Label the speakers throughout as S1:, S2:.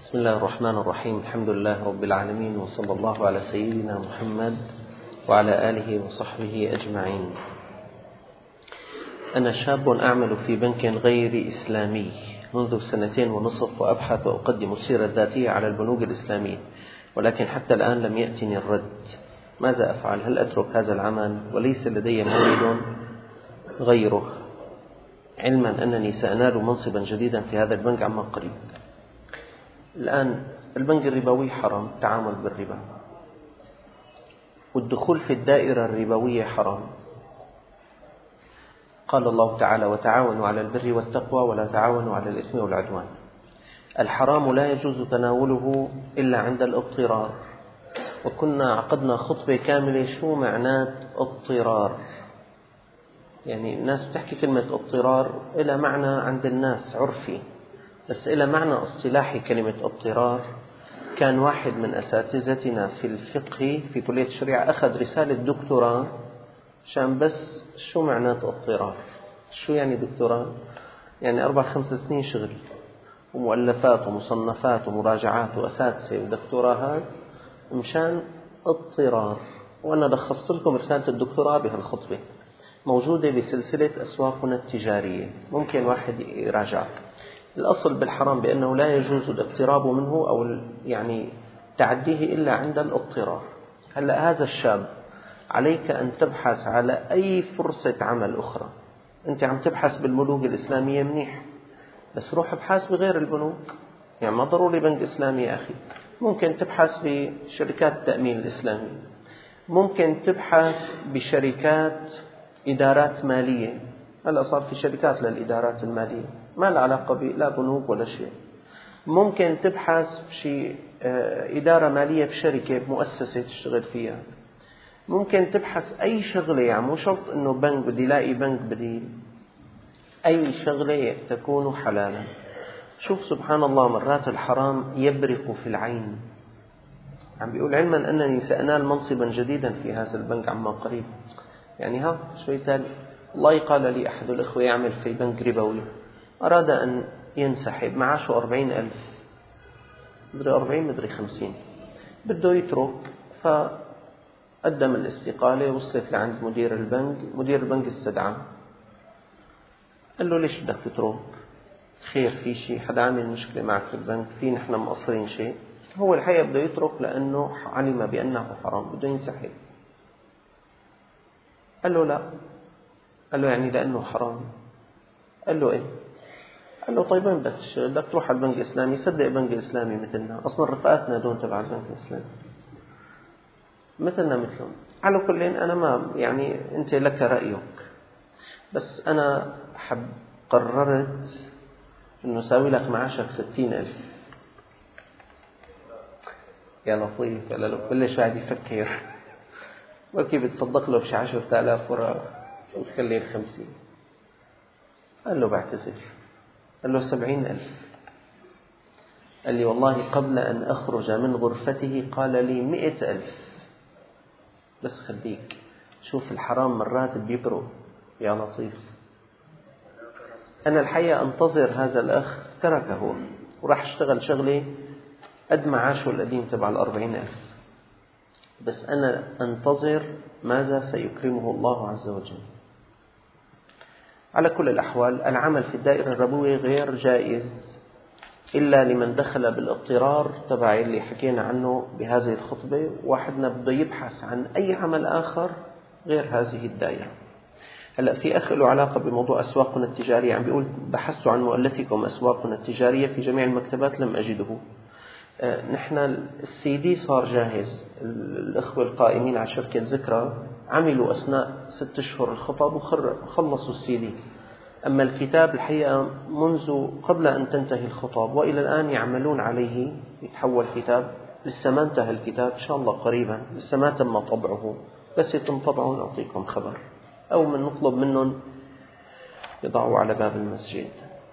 S1: بسم الله الرحمن الرحيم. الحمد لله رب العالمين، وصلى الله على سيدنا محمد وعلى آله وصحبه أجمعين. أنا شاب أعمل في بنك غير إسلامي منذ 2.5 وأبحث وأقدم السيرة الذاتية على البنوك الإسلامية، ولكن حتى الآن لم يأتني الرد. ماذا أفعل؟ هل أترك هذا العمل وليس لدي مورد غيره، علما أنني سأنال منصبا جديدا في هذا البنك عما قريب؟ الآن البنك الربوي حرام، التعامل بالربا، والدخول في الدائرة الربوية حرام. قال الله تعالى: وتعاونوا على البر والتقوى ولا تعاونوا على الإثم والعدوان. الحرام لا يجوز تناوله إلا عند الاضطرار، وكنا عقدنا خطبة كاملة شو معنات اضطرار. يعني الناس بتحكي كلمة اضطرار إلى معنى عند الناس عرفي، بس إلى معنى اصطلاحي كلمة اضطرار. كان واحد من أساتذتنا في الفقه في كلية الشريعة أخذ رسالة دكتوراه عشان بس شو معنات اضطرار. شو يعني دكتوراه؟ يعني 4-5 سنين شغل ومؤلفات ومصنفات ومراجعات وأساتذة ودكتوراهات مشان اضطرار. وأنا لخصت لكم رسالة الدكتوراه بهالخطبة، موجودة بسلسلة أسواقنا التجارية، ممكن واحد يراجع. الأصل بالحرام بأنه لا يجوز الاقتراب منه أو يعني تعديه إلا عند الاضطرار. هلأ هذا الشاب عليك أن تبحث على أي فرصة عمل أخرى. أنت عم تبحث بالبنوك الإسلامية منيح، بس روح ابحث بغير البنوك. يعني ما ضروري بنك إسلامي يا أخي، ممكن تبحث بشركات التأمين الإسلامي، ممكن تبحث بشركات إدارات مالية. هلأ صار في شركات للإدارات المالية ما لها علاقة لا بنوك ولا شيء. ممكن تبحث بشي إدارة مالية بشركة بمؤسسة تشتغل فيها. ممكن تبحث أي شغلة، يعني مو شرط إنه بنك بدي لاقي بنك بديل، أي شغلة تكون حلالا. شوف سبحان الله، مرات الحرام يبرق في العين. عم بيقول علما أنني سأنال منصبا جديدا في هذا البنك عما قريب. يعني شوي تالي الله قال لي أحد الأخوة يعمل في بنك ربوي، أراد أن ينسحب، معاشه 40,000، مدري 40 مدري 50، بده يترك. فقدم الاستقالة، وصلت لعند مدير البنك. مدير البنك استدعاه، قال له: ليش بدك تترك؟ خير، في شيء؟ حدا عامل مشكلة معك في البنك؟ في نحن مقصرين شيء؟ هو الحقيقة بده يترك لأنه علم بأنه حرام، بده ينسحب. قال له: لا. قال له: يعني لأنه حرام؟ قال له: إيه. قال له: طيب وين بدك تشتغل؟ بدك تروح على البنك الإسلامي، صدق بنك إسلامي مثلنا، أصلا رفقاتنا دون تبع البنك الإسلامي مثلنا مثلهم. على كل أنا ما يعني أنت لك رأيك، بس أنا قررت إنه ساوي لك معاشك 60,000. يا لطيف، قال له كل شوي قاعد يفكر بركي بتصدق له بشي 10,000 ورا وتخليه 50. قال له: بعتذر. قال له: 70,000. قال لي: والله قبل أن أخرج من غرفته قال لي 100,000. بس خليك شوف الحرام مرات بيبرق يا لطيف. أنا الحقيقة أنتظر هذا الأخ، تركه وراح اشتغل شغلي قد معاشه القديم تبع 40,000، بس أنا أنتظر ماذا سيكرمه الله عز وجل. على كل الأحوال العمل في الدائرة الربوية غير جائز إلا لمن دخل بالاضطرار تبع اللي حكينا عنه بهذه الخطبة. واحدنا بده يبحث عن أي عمل آخر غير هذه الدائرة. هلأ في أخ له علاقة بموضوع أسواقنا التجارية، عم بيقول: بحثت عن مؤلفكم أسواقنا التجارية في جميع المكتبات لم أجده. نحن السي دي صار جاهز. الأخوة القائمين على شركة ذكرى عملوا أثناء 6 أشهر الخطب وخلصوا السي دي. أما الكتاب الحقيقة منذ قبل أن تنتهي الخطب وإلى الآن يعملون عليه يتحول كتاب. لسه ما انتهى الكتاب، إن شاء الله قريبا، لسه ما تم طبعه، بس يتم طبعه نعطيكم خبر، أو من نطلب منهم يضعوا على باب المسجد.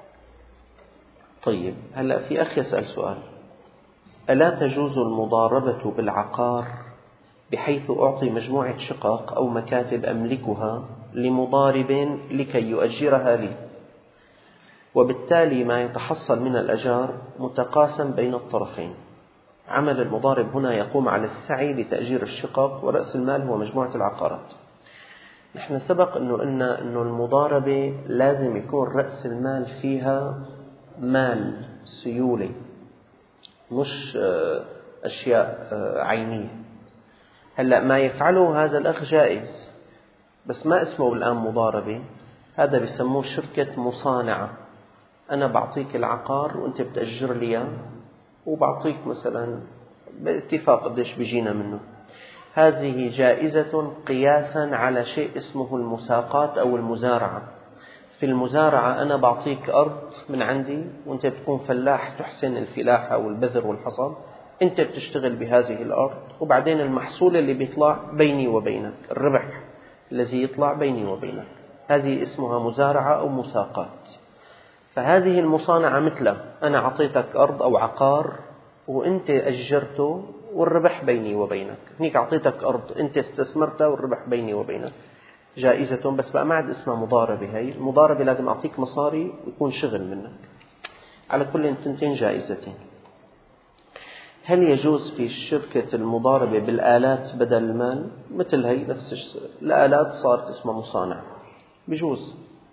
S1: طيب، هلأ في أخ يسأل سؤال: ألا تجوز المضاربة بالعقار بحيث أعطي مجموعة شقق أو مكاتب أملكها لمضارب لكي يؤجرها لي؟ وبالتالي ما يتحصل من الأجار متقاسم بين الطرفين. عمل المضارب هنا يقوم على السعي لتأجير الشقق، ورأس المال هو مجموعة العقارات. نحن سبق أنه قلنا أنه المضاربة لازم يكون رأس المال فيها مال سيولة، مش أشياء عينية. هلأ ما يفعله هذا الأخ جائز، بس ما اسمه الآن مضاربة، هذا بيسموه شركة مصانعة. أنا بعطيك العقار وأنت بتأجر لي إياه، وبعطيك مثلا باتفاق قديش بيجينا منه. هذه جائزة قياسا على شيء اسمه المساقات أو المزارعة. في المزارعة أنا بعطيك أرض من عندي، وأنت بتكون فلاح تحسن الفلاحة أو البذر والحصاد، أنت بتشتغل بهذه الأرض، وبعدين المحصول اللي بيطلع بيني وبينك، الربح الذي يطلع بيني وبينك، هذه اسمها مزارعة أو مساقات. فهذه المصانعة مثلها، أنا أعطيتك أرض أو عقار وأنت أجرته والربح بيني وبينك. هنيك أعطيتك أرض أنت استثمرتها والربح بيني وبينك، جائزة. بس بقى ما عاد اسمها مضاربة. هي المضاربة لازم أعطيك مصاري ويكون شغل منك. على كل تنتين جائزتين. هل يجوز في شركة المضاربة بالآلات بدل المال؟ مثل هي نفس الآلات صارت اسمها مصانع، بيجوز،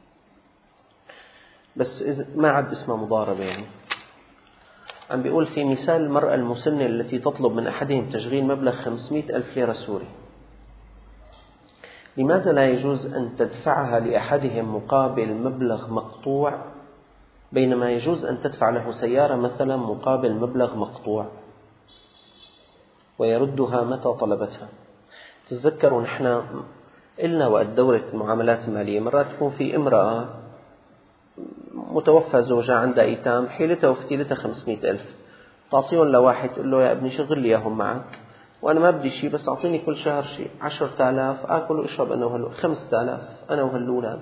S1: بس إذا ما عاد اسمها مضاربة. يعني عم بيقول في مثال المرأة المسنة التي تطلب من أحدهم تشغيل مبلغ 500,000 ليرة سوري، لماذا لا يجوز أن تدفعها لأحدهم مقابل مبلغ مقطوع، بينما يجوز أن تدفع له سيارة مثلا مقابل مبلغ مقطوع ويردها متى طلبتها؟ تتذكروا نحن إلنا وقت دورة المعاملات المالية مرات تكون في امرأة متوفى زوجها عندها أيتام، حيلتها وفتيلتها 500,000، تعطيهم لواحد تقول له يا ابني شغل لي إياهم معك، وأنا ما بدي شيء، بس أعطيني كل شهر شيء 10,000 آكل وأشرب أنا وهالولاد، 5,000 أنا وهالولاد،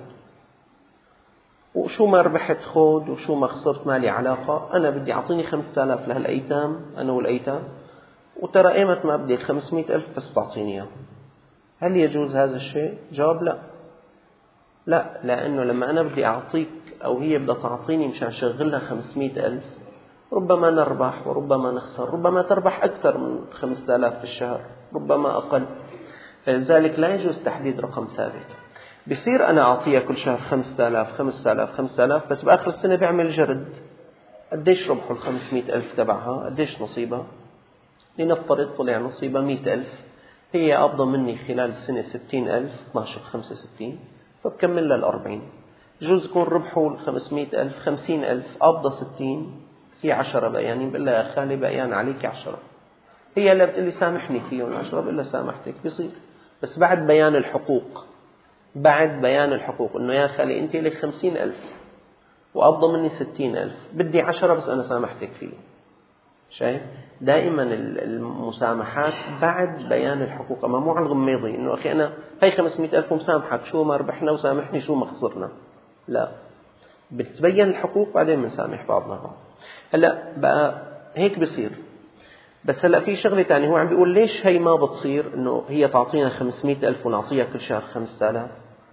S1: وشو ما ربحت خود وشو ما خسرت مالي علاقة، أنا بدي أعطيني 5,000 لهالأيتام أنا والأيتام، وترى إيمت ما بدي 500,000 بس تعطيني إياه. هل يجوز هذا الشيء؟ جواب لا. لا، لأنه لما أنا بدي أعطيك أو هي بدها تعطيني مشان شغلها 500,000، ربما نربح وربما نخسر، ربما تربح أكثر من 5,000 في الشهر، ربما أقل. فلذلك لا يجوز تحديد رقم ثابت. بصير أنا أعطيها كل شهر 5,000 5,000 5,000، بس بآخر السنة بيعمل جرد، قديش ربحوا 500,000 تبعها، قديش نصيبها؟ لنفترض طلع نصيبها 100,000، هي قابضة مني خلال السنة 60,000، 12 65، فبكمل لها 40. جوز يكون ربحوا 500,000 50,000، قابضة 60، في 10 بقيانين، بقول لها يا خالي بقيان عليك 10، هي اللي بتقول لي سامحني فيهم 10، بقول لها سامحتك، بيصير. بس بعد بيان الحقوق، بعد بيان الحقوق إنه يا خالي أنت لك 50,000 وقابضة مني 60,000، بدي 10 بس أنا سامحتك فيه. شايف؟ دائما المسامحات بعد بيان الحقوق، أما مو على الغميضي إنه أخي أنا هاي 500,000 ومسامحك، شو ما ربحنا وسامحني شو ما خسرنا. لا، بتبين الحقوق بعدين بنسامح بعضنا بعض. هلا بقى هيك بصير. بس هلا في شغله ثانيه، هو عم بيقول ليش هي ما بتصير انه هي تعطينا 500,000 ونعطيها كل شهر 5,000؟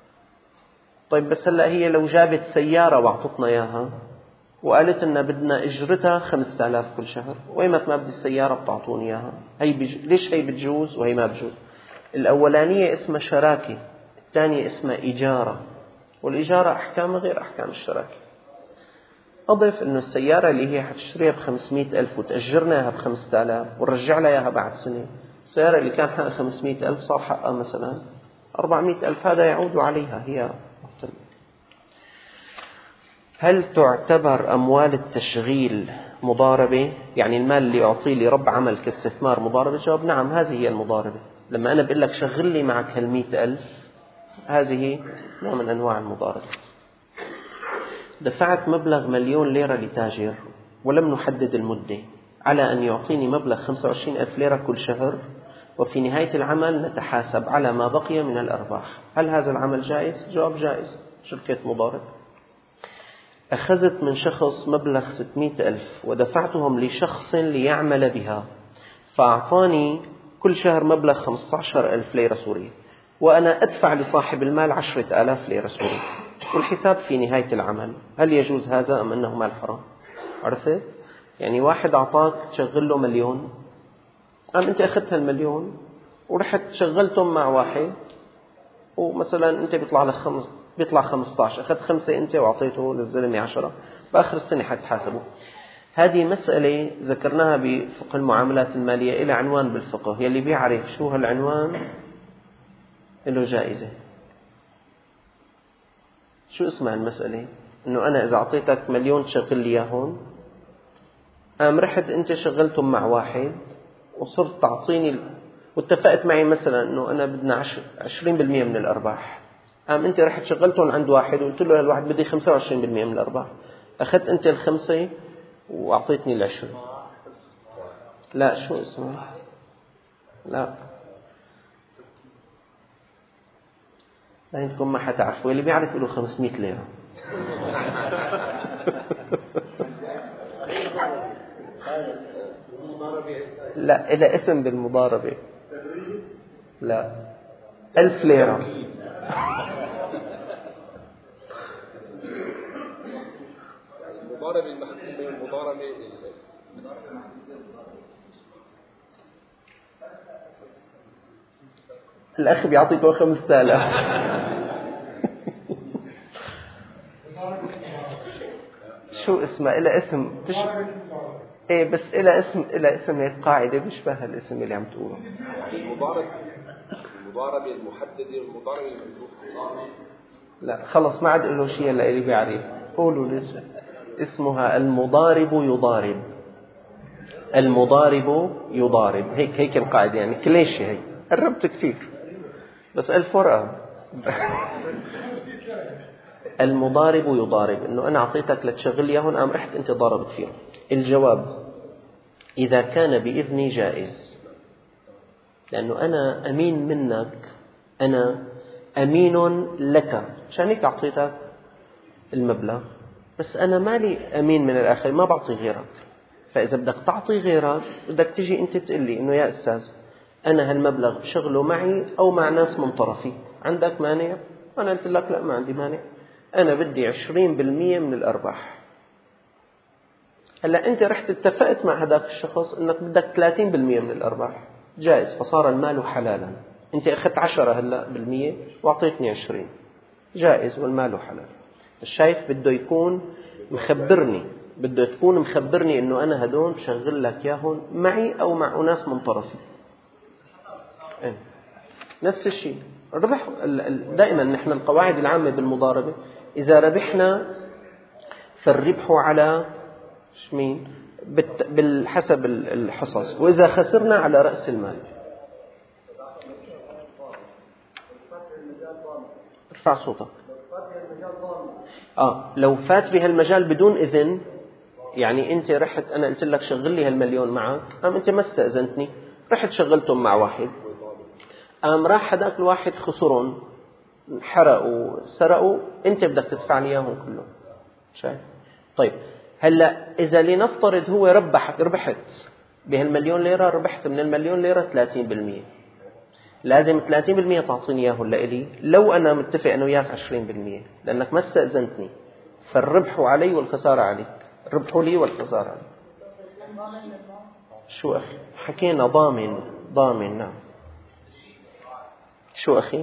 S1: طيب بس هلا هي لو جابت سياره واعطتنا اياها وقالت لنا بدنا اجرتها 5,000 كل شهر، وإيمت ما بدي السياره بتعطوني اياها، هي ليش هي بتجوز وهي ما بتجوز؟ الاولانيه اسمها شراكه، الثانيه اسمها اجاره، والإجارة أحكام غير أحكام الشراكة. أضف أنه السيارة اللي هي حتشتريها ب500,000 وتأجرنا ب 5,000 ونرجع لها إياها بعد سنة، السيارة اللي كان حقها 500,000 صار حقها مثلا 400,000، هذا يعود عليها هي. هل تعتبر أموال التشغيل مضاربة؟ يعني المال اللي أعطيه لرب عمل كاستثمار مضاربة؟ جواب نعم، هذه هي المضاربة. لما أنا بقول لك شغل لي معك 100,000، هذه نوع من أنواع المضاربة. دفعت مبلغ 1,000,000 ليرة لتاجر ولم نحدد المدة، على أن يعطيني مبلغ 25,000 ليرة كل شهر، وفي نهاية العمل نتحاسب على ما بقي من الأرباح. هل هذا العمل جائز؟ جواب جائز، شركة مضاربة. أخذت من شخص مبلغ 600,000 ودفعتهم لشخص ليعمل بها، فأعطاني كل شهر مبلغ 15,000 ليرة سورية، وأنا أدفع لصاحب المال 10,000 ليرة سورية. والحساب في نهاية العمل. هل يجوز هذا أم أنه مال حرام؟ عرفت؟ يعني واحد أعطاك تشغل له 1,000,000، قام أنت أخذت هال1,000,000 ورحت شغلتهم مع واحد، ومثلا أنت بيطلع 15، أخذت 5 أنت وأعطيته للزلمة 10، بآخر السنة حتحاسبه. هذه مسألة ذكرناها بفقه المعاملات المالية، إلى عنوان بالفقه، يلي بيعرف شو هالعنوان له جائزة. شو اسمها المسألة؟ إنه أنا إذا أعطيتك 1,000,000 تشغل لي إياهم، قام رحت أنت شغلتهم مع واحد وصرت تعطيني واتفقت معي مثلا إنه أنا بدنا 20% من الأرباح، قام أنت رحت شغلتهم عند واحد وقلت له الواحد بدي 25% من الأرباح، أخذت أنت 5 وأعطيتني 20. لا، شو اسمه؟ لا عندكم ما حتعرفوا، اللي بيعرف له 500 ليرة. لا، إلى اسم بالمضاربة. لا، 1000 ليرة.
S2: المضاربة المحكومة والمضاربة
S1: الأخ بيعطيكم 5000. شو اسمه؟ إلى اسم إيه، بس إلى اسم هيك قاعدة بيشبه الاسم اللي عم تقوله.
S2: المضاربة المحددة والمضاربة الممدوحة.
S1: لا خلص، ما عاد له شيء إلا اللي بيعرف. قولوا ليش اسمها المضارب يضارب. المضارب يضارب، هيك القاعدة، يعني كليشة هيك. قربت كثير بس 1000 ورقة. المضارب يضارب، إنه أنا أعطيتك لتشغل لي هون، قام رحت أنت ضاربت فيهم. الجواب إذا كان بإذني جائز، لأنه أنا أمين منك، أنا أمين لك، عشان هيك أعطيتك المبلغ، بس أنا مالي أمين من الآخر، ما بعطي غيرك. فإذا بدك تعطي غيرك بدك تجي أنت تقول لي إنه يا أستاذ أنا هالمبلغ بشغله معي أو مع ناس من طرفي، عندك مانع؟ أنا قلت لك لا، ما عندي مانع، أنا بدي 20% من الأرباح. هلأ أنت رحت اتفقت مع هذاك الشخص إنك بدك 30% من الأرباح، جائز، فصار المال حلالا. أنت أخذت 10 هلأ بالمية وأعطيتني 20، جائز والمال حلال. الشايف بده يكون مخبرني، بده تكون مخبرني إنه أنا هدول بشغل لك ياهن معي أو مع أناس من طرفي. إيه؟ نفس الشيء الربح. دائما نحن القواعد العامة بالمضاربة، إذا ربحنا فالربح على مين؟ بالحسب الحصص، وإذا خسرنا على رأس المال. ارفع صوتك. لو فات بهالمجال بدون إذن، يعني أنت رحت، أنا قلت لك شغل لي هال1,000,000 معك، أنت ما استأذنتني، رحت شغلتهم مع واحد، راح هذاك الواحد خسرون، حرقوا، سرقوا، أنت بدك تدفع لي إياهم كلهم. شايف؟ طيب هلا إذا لنفترض هو ربحت بهال1,000,000 ليرة، ربحت من ال1,000,000 ليرة 30%، لازم 30% تعطيني إياه لإلي، لو أنا متفق أنا وياك 20%، لأنك ما استأذنتني، فالربح علي والخسارة عليك، الربح لي والخسارة علي. شو أخي؟ حكينا ضامن. نعم. شو أخي؟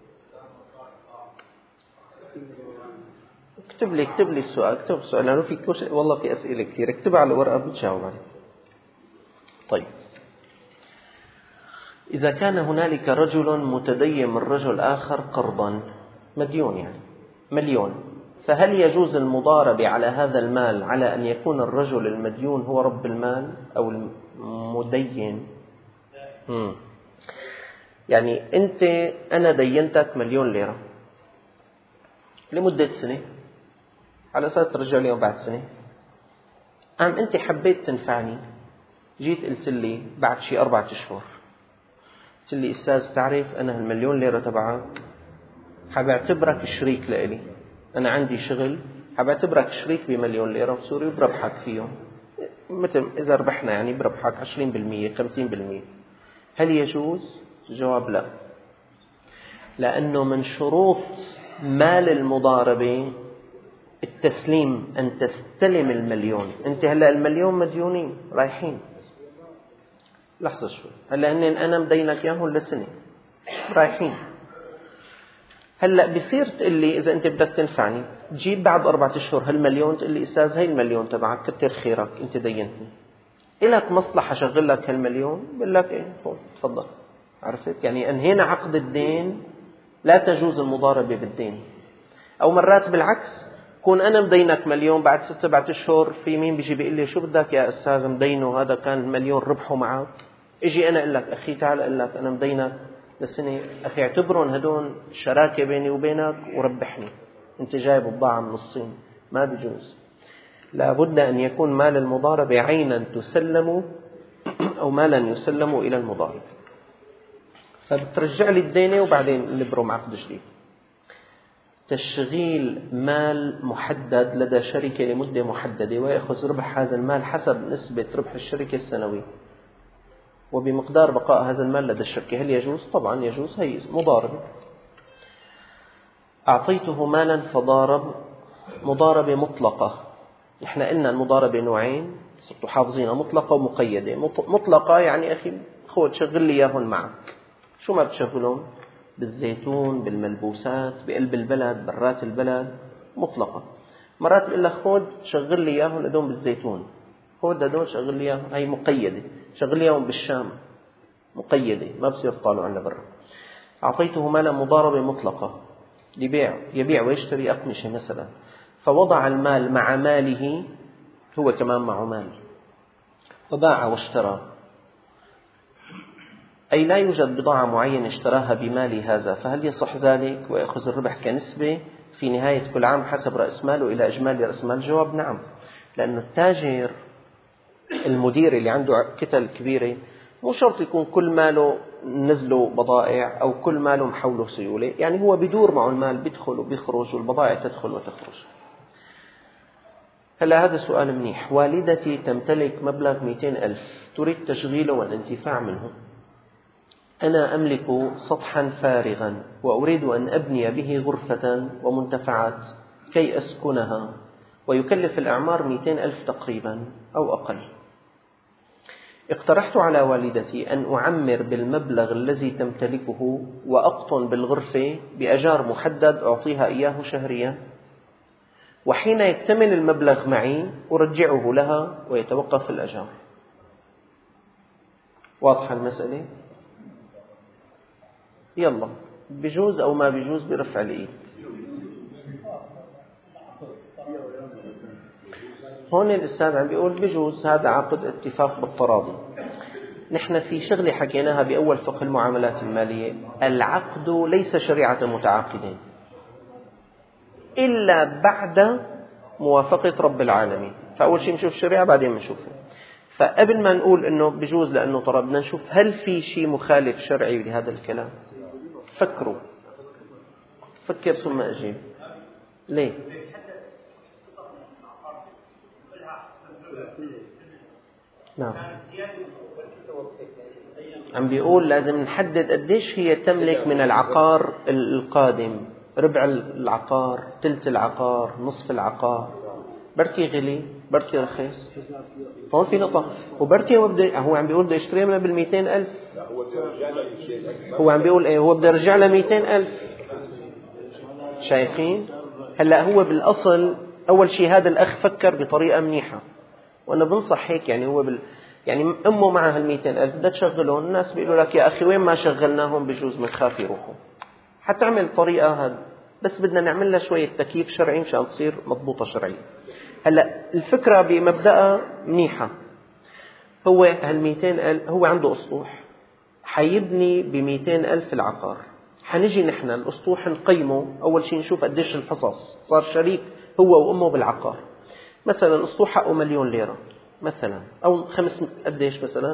S1: اكتب لي السؤال، اكتب السؤال، لأنه والله في أسئلة كثير، اكتبها على ورقة بتجاوب عليها. طيب، إذا كان هنالك رجل متدين من رجل آخر قرضا، مديون يعني 1,000,000، فهل يجوز المضاربة على هذا المال على أن يكون الرجل المديون هو رب المال أو المدين؟ يعني أنا دينتك 1,000,000 ليرة لمدة سنة على أساس ترجع لي بعد سنة، أنت حبيت تنفعني، جيت قلت لي بعد شي 4 أشهر، قلت لي أستاذ تعرف أنا هال1,000,000 ليرة تبعك حبعتبرك شريك لإلي، أنا عندي شغل، حبعتبرك شريك ب1,000,000 ليرة بسوري وبربحك فيهم، مثل إذا ربحنا يعني بربحك 20% 50%، هل يجوز؟ الجواب لا، لأنه من شروط مال المضاربة التسليم، أن تستلم المليون. أنت هلأ المليون مديونين رايحين، لحظة شوي، هلأ أنا مدينك إياهم لسنة رايحين. هلأ بصير تقول لي إذا أنت بدك تنفعني تجيب بعد 4 أشهر هالمليون، تقول لي أستاذ هاي المليون تبعك كتر خيرك أنت دينتني، إلك مصلحة شغل لك هالمليون؟ بقول لك إيه، خذ تفضل. عرفت يعني أنهينا عقد الدين، لا تجوز المضاربة بالدين. أو مرات بالعكس، كون أنا مدينك مليون بعد 6-7 أشهر في مين بيجي بيقول لي شو بدك يا أستاذ مدينه هذا كان مليون ربحه معك، إجي أنا أقول لك أخي تعال أقول لك أنا مدينك لسنة، أخي اعتبرون هدون شراكة بيني وبينك وربحني، أنت جايب بضاعة من الصين، ما بيجوز. لا بد أن يكون مال المضاربة عينا تسلم أو مالا يسلم إلى المضارب، فبترجع لي الدينة وبعدين نبرم عقد جديد. تشغيل مال محدد لدى شركة لمدة محددة ويأخذ ربح هذا المال حسب نسبة ربح الشركة السنوي وبمقدار بقاء هذا المال لدى الشركة، هل يجوز؟ طبعا يجوز، هي مضاربة. أعطيته مالا فضارب، مضاربة مطلقة. نحن قلنا المضاربة نوعين صرتوا حافظينها، مطلقة ومقيدة. مطلقة يعني أخي خذ شغل لي إياهن معك، شو ما بتشغلون، بالزيتون، بالملبوسات، بقلب البلد، برات البلد، مطلقة. مرات بقول لك خذ شغل لي إياهن هدول بالزيتون، خذ هدول شغل لي إياهن، هي مقيدة، شغل لي إياهن بالشام، مقيدة، ما بصير طالعوا عنا برا. أعطيته مالا مضاربة مطلقة، يبيع ويشتري أقمشة مثلا، فوضع المال مع ماله، هو كمان معه مال، وباع واشترى، أي لا يوجد بضاعة معينة اشتراها بمال هذا، فهل يصح ذلك ويأخذ الربح كنسبة في نهاية كل عام حسب رأس ماله إلى إجمالي رأس مال؟ الجواب نعم، لأن التاجر المدير اللي عنده كتل كبيرة مو شرط يكون كل ماله نزله بضائع أو كل ماله محوله سيولة، يعني هو بدور معه المال، بيدخل وبيخرج والبضائع تدخل وتخرج. هلا هذا سؤال منيح. والدتي تمتلك مبلغ 200,000 تريد تشغيله والانتفاع منه. أنا أملك سطحا فارغا وأريد أن أبني به غرفة ومنتفعات كي أسكنها، ويكلف الإعمار 200,000 تقريبا أو أقل. اقترحت على والدتي أن أعمر بالمبلغ الذي تمتلكه وأقطن بالغرفة بأجار محدد أعطيها إياه شهريا، وحين يكتمل المبلغ معي أرجعه لها ويتوقف الأجار. واضحة المسألة؟ يلا بجوز أو ما بجوز برفع الإيد. هون الأستاذ عم بيقول بجوز، هذا عقد اتفاق بالتراضي. نحن في شغلة حكيناها بأول فقه المعاملات المالية، العقد ليس شريعة متعاقدين إلا بعد موافقة رب العالمين، فأول شيء نشوف الشريعة بعدين نشوفه. فقبل ما نقول إنه بجوز لأنه طلب، بدنا نشوف هل في شيء مخالف شرعي لهذا الكلام. فكروا، فكر ثم أجيب. ليه؟ نعم، عم بيقول لازم نحدد قديش هي تملك من العقار القادم، ربع العقار، ثلث العقار، نصف العقار، بركي غلي بركي رخيص. هون في نقطة، وبركي هو عم بيقول بده يشتري منها بال200,000. هو عم بيقول ايه؟ هو بده يرجع له 200,000. شايفين؟ هلا هو بالأصل أول شيء هذا الأخ فكر بطريقة منيحة، وأنا بنصح هيك. يعني هو يعني أمه معها 200,000 بدها تشغلهم، الناس بيقولوا لك يا أخي وين ما شغلناهم بجوز منخاف يروحوا. حتعمل طريقة هذا، بس بدنا نعمل لها شوية تكييف شرعي مشان تصير مضبوطة شرعيا. هلا الفكرة بمبدأها منيحة. هو هال200,000 هو عنده أسطوح، حيبني ب200,000 العقار. حنجي نحن الأسطوح نقيمه، أول شيء نشوف قديش الحصص، صار شريك هو وأمه بالعقار. مثلا الأسطوح حقه 1,000,000 ليرة مثلا، أو 5 قديش مثلا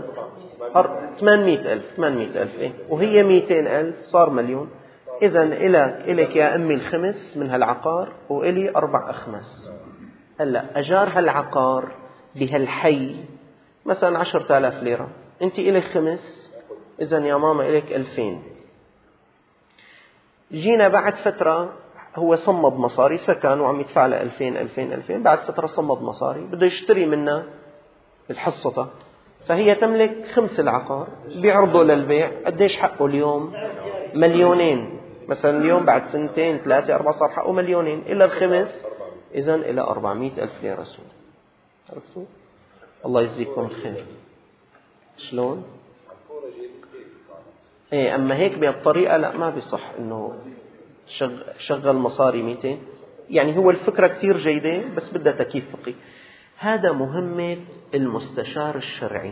S1: 800,000 إيه؟ وهي 200,000 صار 1,000,000. إذا إلك يا أمي الخمس من هالعقار وإلي 4 أخماس. هلا أجار هالعقار بهالحي مثلا 10,000 ليرة، أنت إلك خمس، إذا يا ماما إلك 2,000. جينا بعد فترة هو صمد مصاري سكن وعم يدفع له 2000 بعد فترة صمد مصاري بده يشتري منها الحصة، فهي تملك 5 العقار، بيعرضه للبيع. قديش حقه اليوم؟ 2,000,000 مثلا. اليوم بعد 2 3 4 صار حقه 2,000,000 إلا الخمس، إذن إلى 400,000 ليرة سود. عرفتوا؟ الله يجزيكم الخير. شلون؟ ايه، اما هيك بهالطريقة لا، ما بيصح انه شغل مصاري 200. يعني هو الفكرة كثير جيدة بس بدها تكييف فقهي. هذا مهمة المستشار الشرعي.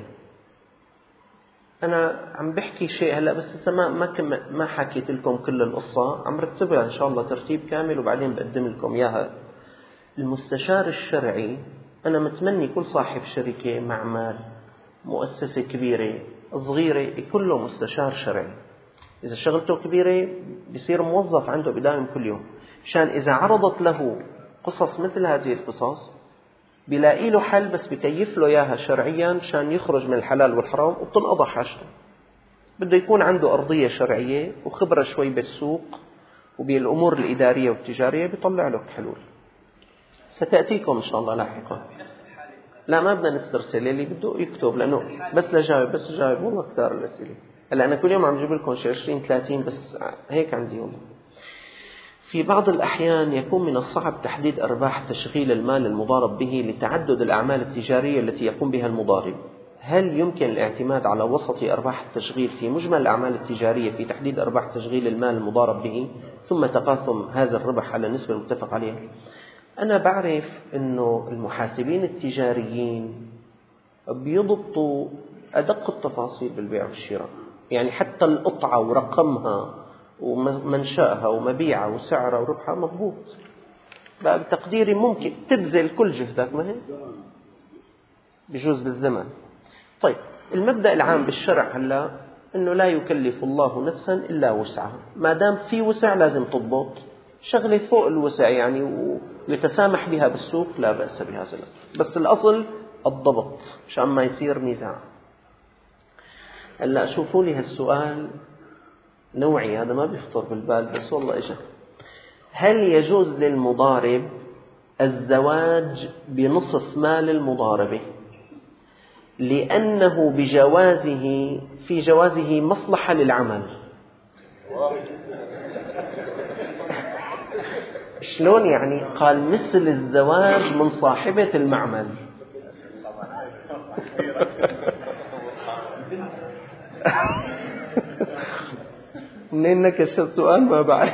S1: أنا عم بحكي شيء هلا بس ما حكيت لكم كل القصة، عم رتبها إن شاء الله ترتيب كامل وبعدين بقدم لكم إياها. المستشار الشرعي، أنا متمني كل صاحب شركة، معمل، مؤسسة كبيرة صغيرة يكون له مستشار شرعي. إذا شغلته كبيرة بيصير موظف عنده بدائم كل يوم، مشان إذا عرضت له قصص مثل هذه القصص بيلاقي له حل، بس بيكيف له إياها شرعيا مشان يخرج من الحلال والحرام وبتنقضى حاجته. بده يكون عنده أرضية شرعية وخبرة شوي بالسوق وبالأمور الإدارية والتجارية، بيطلع له حلول ستأتيكم إن شاء الله لاحقا. لا، ما بدنا نسترسل، اللي بده يكتب، لأنه بس لجاوب والله كتار الأسئلة. هلا أنا كل يوم عم جيب لكم شيء 20-30 بس هيك عندي والله. في بعض الأحيان يكون من الصعب تحديد أرباح تشغيل المال المضارب به لتعدد الأعمال التجارية التي يقوم بها المضارب. هل يمكن الاعتماد على وسط أرباح التشغيل في مجمل الأعمال التجارية في تحديد أرباح تشغيل المال المضارب به ثم تقاسم هذا الربح على النسبة المتفق عليها؟ أنا بعرف أنه المحاسبين التجاريين بيضبطوا أدق التفاصيل بالبيع والشراء، يعني حتى القطعة ورقمها ومنشأها ومبيعها وسعرها وربحها مضبوط. بقى بتقديري ممكن تبذل كل جهدك، ما هي بجوز بالزمن. طيب، المبدأ العام بالشرع هلا إنه لا يكلف الله نفسا إلا وسعها. ما دام في وسع لازم تضبط شغلة فوق الوسع يعني ويتسامح بها بالسوق، لا بأس بهذا الأمر، بس الأصل الضبط مشان ما يصير نزاع. هلا شوفوا لي هالسؤال نوعي، هذا ما بيخطر بالبال بس والله إجا. هل يجوز للمضارب الزواج بنصف مال المضاربة لأنه في جوازه مصلحة للعمل؟ شلون يعني؟ قال مثل الزواج من صاحبة المعمل. منين نكش السؤال ما بعرف.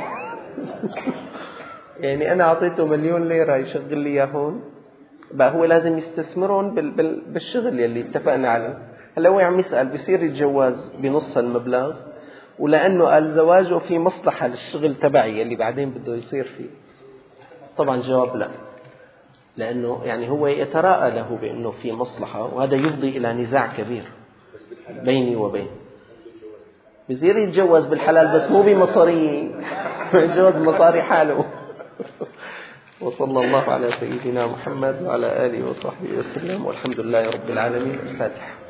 S1: يعني أنا أعطيته 1,000,000 ليرة يشغل لي إياهم، بقى هو لازم يستثمرون بالشغل يلي اتفقنا عليه. هلا هو عم يسأل بيصير يتجوز بنص المبلغ، ولأنه قال زواجه في مصلحة للشغل تبعي اللي بعدين بده يصير فيه. طبعا جواب لا، لأنه يعني هو يتراءى له بأنه في مصلحة، وهذا يفضي إلى نزاع كبير بيني وبين. بصير يتجوز بالحلال بس مو بمصاري، يتجوز بمصاري حاله. وصلى الله على سيدنا محمد وعلى آله وصحبه وسلم، والحمد لله رب العالمين. الفاتحة.